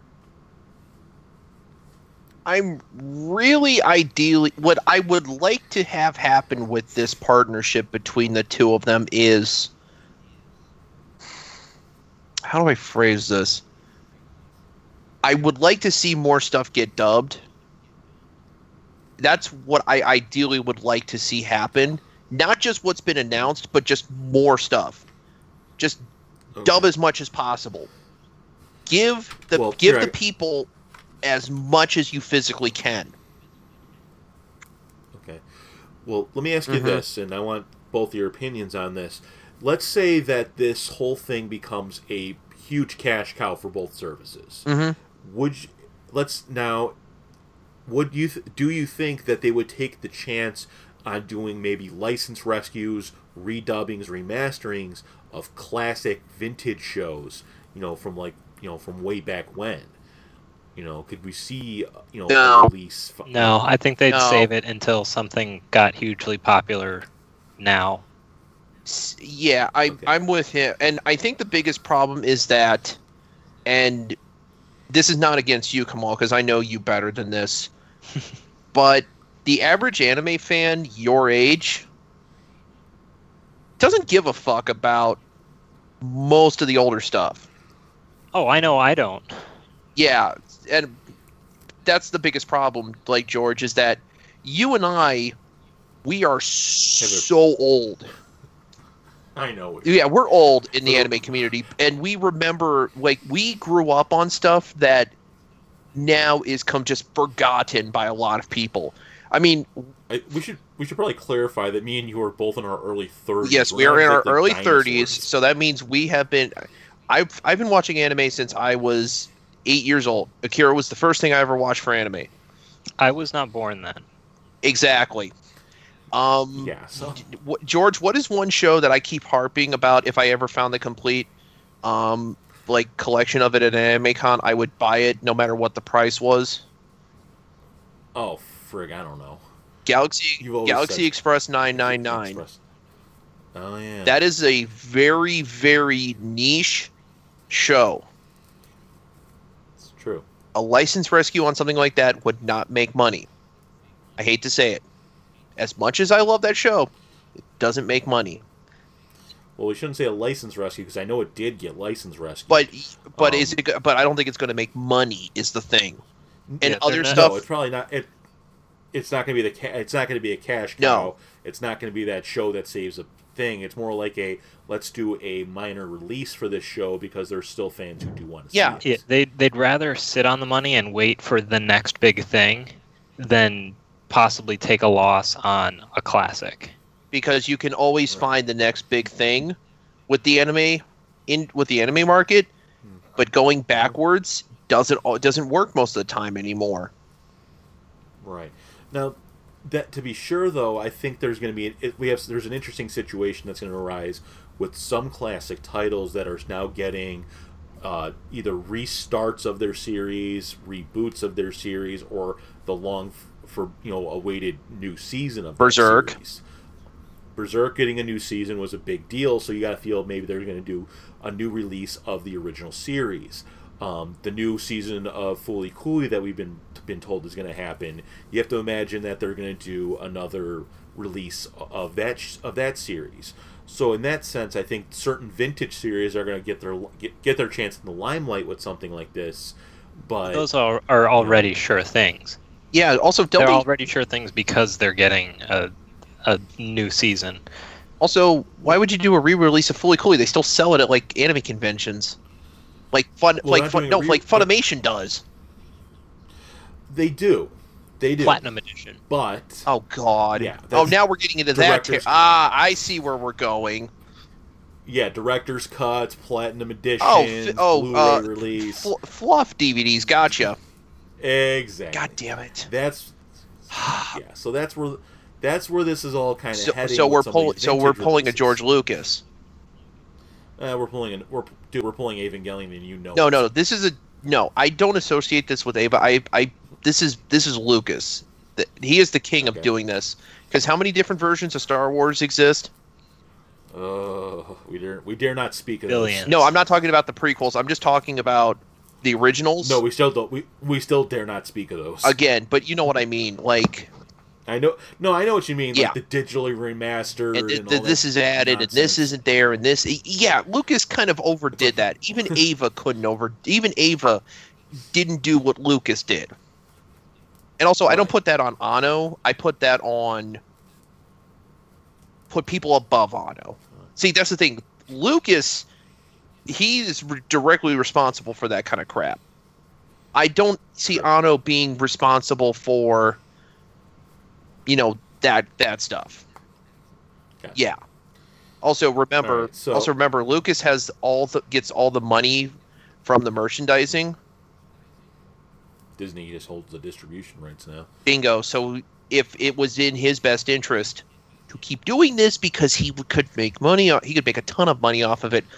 I'm really ideally what I would like to have happen with this partnership between the two of them is, how do I phrase this? I would like to see more stuff get dubbed. That's what I ideally would like to see happen. Not just what's been announced, but just more stuff. Just okay. Dub as much as possible. Give the well, give right. the people as much as you physically can. Okay. Well, let me ask you mm-hmm. this, and I want both your opinions on this. Let's say that this whole thing becomes a huge cash cow for both services. Mm-hmm. Would you, let's now would you th- do you think that they would take the chance on doing maybe license rescues, redubbings, remasterings of classic vintage shows, you know, from like, you know, from way back when? You know, could we see, you know, no. a release? F- no, I think they'd no. save it until something got hugely popular now. Yeah, I, okay. I'm with him. And I think the biggest problem is that, and this is not against you, Kamal, because I know you better than this, but the average anime fan your age doesn't give a fuck about most of the older stuff. Oh, I know I don't. Yeah, and that's the biggest problem, like, George, is that you and I, we are so old. I know. Yeah, we're old in the anime community, and we remember, like, we grew up on stuff that now is come just forgotten by a lot of people. I mean, I, we should we should probably clarify that me and you are both in our early thirties. Yes, we are in our early thirties, so that means we have been. I've I've been watching anime since I was eight years old. Akira was the first thing I ever watched for anime. I was not born then. Exactly. Um, yeah. So. What, George, what is one show that I keep harping about? If I ever found the complete, um, like collection of it at an Anime Con, I would buy it no matter what the price was. Oh frig! I don't know. Galaxy Galaxy said, Express nine nine nine. Oh yeah. That is a very very niche show. It's true. A license rescue on something like that would not make money. I hate to say it. As much as I love that show, it doesn't make money. Well, we shouldn't say a license rescue because I know it did get license rescue. But but um, is it? But I don't think it's going to make money. Is the thing. And Yeah, other not- stuff. No, it's probably not. It. It's not going to be the. Ca- it's not going to be a cash cow. No. It's not going to be that show that saves a thing. It's more like a let's do a minor release for this show because there's still fans who do want to Yeah. see Yeah, it. they'd, they'd rather sit on the money and wait for the next big thing than possibly take a loss on a classic. Because you can always Right. find the next big thing with the anime in with the anime market, but going backwards doesn't doesn't work most of the time anymore. Right. Now, that to be sure, though, I think there's going to be it, we have there's an interesting situation that's going to arise with some classic titles that are now getting uh, either restarts of their series, reboots of their series, or the long f- for you know awaited new season of Berserk. That series. Berserk getting a new season was a big deal, so you got to feel maybe they're going to do a new release of the original series. Um, the new season of Fooly Cooly that we've been been told is going to happen. You have to imagine that they're going to do another release of that sh- of that series. So in that sense, I think certain vintage series are going to get their get, get their chance in the limelight with something like this. But Those are, are already sure things. Yeah. Also, don't They're they, already sure things because they're getting a, a new season. also why would you do a re-release of Fooly Cooly? They still sell it at like anime conventions. Like fun, Well, like not fun, doing no, a re- like Funimation does. they do, they do. Platinum edition. But Oh God! Yeah, oh, that's now we're getting into that. director's- Ter- ah, I see where we're going. yeah, director's cuts, platinum editions, Oh, fi- oh, Blu-ray uh, release. Fl- fluff D V Ds, gotcha. Exactly. God damn it! That's yeah. So that's where that's where this is all kind of So, heading. so with we're some of pulling. these So we're vintage pulling a releases. George Lucas. Uh, we're pulling an we're dude, we're pulling Evangelion, and you know. No, it. no, this is a no. I don't associate this with Ava. I, I, this is this is Lucas. The, he is the king Okay. of doing this. Because how many different versions of Star Wars exist? Oh, we dare we dare not speak of Billions. this. No, I'm not talking about the prequels. I'm just talking about the originals. No, we still don't. We we still dare not speak of those Again, but you know what I mean. Like, I know. No, I know what you mean. Yeah. Like the digitally remastered. and th- and th- all this that is added, and nonsense. this isn't there, and this. Yeah, Lucas kind of overdid that. Even Ava couldn't over. Even Ava didn't do what Lucas did. And also, I don't Right. put that on Anno. I put that on. Put people above Anno. See, that's the thing. Lucas, he is re- directly responsible for that kind of crap. I don't see Anno being responsible for, you know, that that stuff. Gotcha. Yeah. Also remember, All right, so- also remember, Lucas has all the gets all the money from the merchandising. Disney just holds the distribution rights now. Bingo. So if it was in his best interest to keep doing this because he w- could make money, o- he could make a ton of money off of it.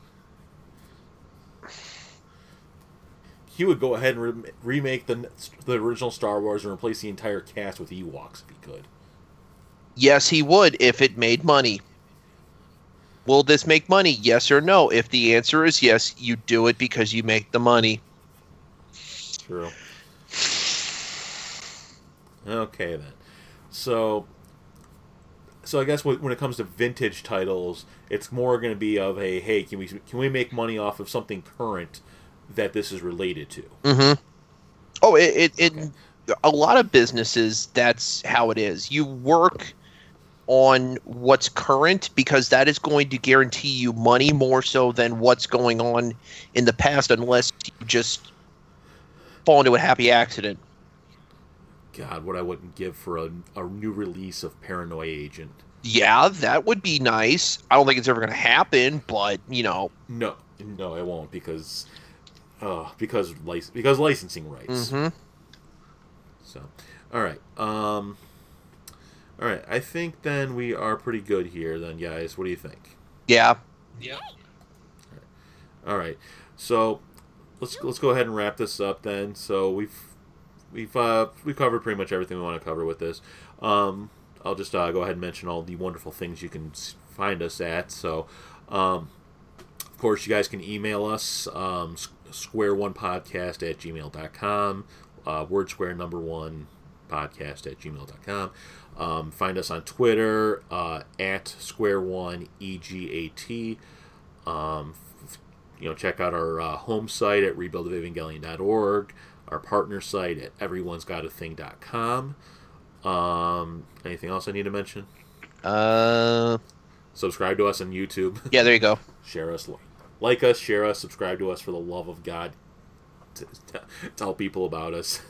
He would go ahead and re- remake the the original Star Wars and replace the entire cast with Ewoks if he could. Yes, he would if it made money. Will this make money? Yes or no? If the answer is yes, you do it because you make the money. True. Okay then. So, so I guess when when it comes to vintage titles, it's more going to be of a hey, can we can we make money off of something current that this is related to? Mm-hmm. Oh, it, it, it Okay. a lot of businesses, that's how it is. You work on what's current because that is going to guarantee you money more so than what's going on in the past, unless you just fall into a happy accident. God, what I wouldn't give for a, a new release of Paranoia Agent. Yeah, that would be nice. I don't think it's ever going to happen, but, you know. No, no, it won't because, uh, because lic- because licensing rights. Mm-hmm. So, all right, um, all right. I think then we are pretty good here, then, guys. What do you think? Yeah. Yeah. All right, so let's let's go ahead and wrap this up then. So we've we've uh, we covered pretty much everything we want to cover with this. Um, I'll just uh, go ahead and mention all the wonderful things you can s- find us at. So, um, of course, you guys can email us um, square one podcast at gmail dot com, uh, word square number one podcast at gmail dot com. Um, find us on Twitter uh, at square one E G A T. Um, You know, check out our uh, home site at rebuild of evangelion dot org, our partner site at everyone's got a thing dot com. Um, anything else I need to mention? Uh, Subscribe to us on YouTube. yeah, there you go. Share us, like us, share us, subscribe to us for the love of God. T- t- tell people about us.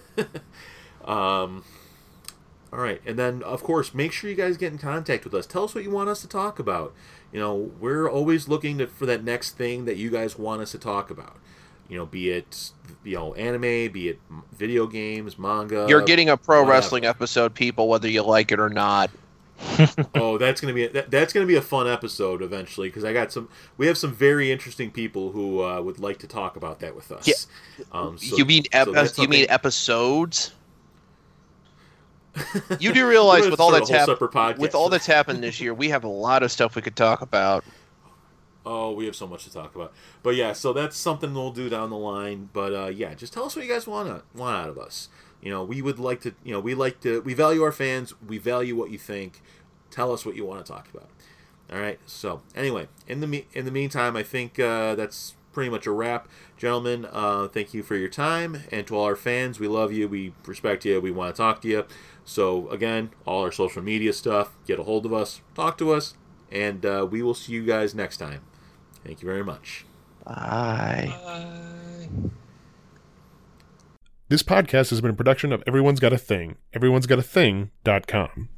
um, all right, and then of course, make sure you guys get in contact with us. Tell us what you want us to talk about. You know, we're always looking to, for that next thing that you guys want us to talk about. You know, be it you know anime, be it video games, manga. You're getting a pro whatever. wrestling episode, people, whether you like it or not. Oh, that's gonna be a, that, that's gonna be a fun episode eventually because I got some. We have some very interesting people who uh, would like to talk about that with us. Yeah. Um, so- you mean so epi- that's you mean something- episodes? You do realize We're with gonna all start that's a whole happened separate podcast. with all that's happened this year, we have a lot of stuff we could talk about. Oh, we have so much to talk about. But yeah, so that's something we'll do down the line. But uh, yeah, just tell us what you guys want want out of us. You know, we would like to. You know, we like to. We value our fans. We value what you think. Tell us what you want to talk about. All right. So anyway, in the me- in the meantime, I think uh, that's pretty much a wrap, gentlemen. Uh, thank you for your time, and to all our fans, we love you. We respect you. We want to talk to you. So again, all our social media stuff. Get a hold of us. Talk to us, and uh, we will see you guys next time. Thank you very much. Bye. Bye. This podcast has been a production of Everyone's Got a Thing. everyone's got a thing dot com.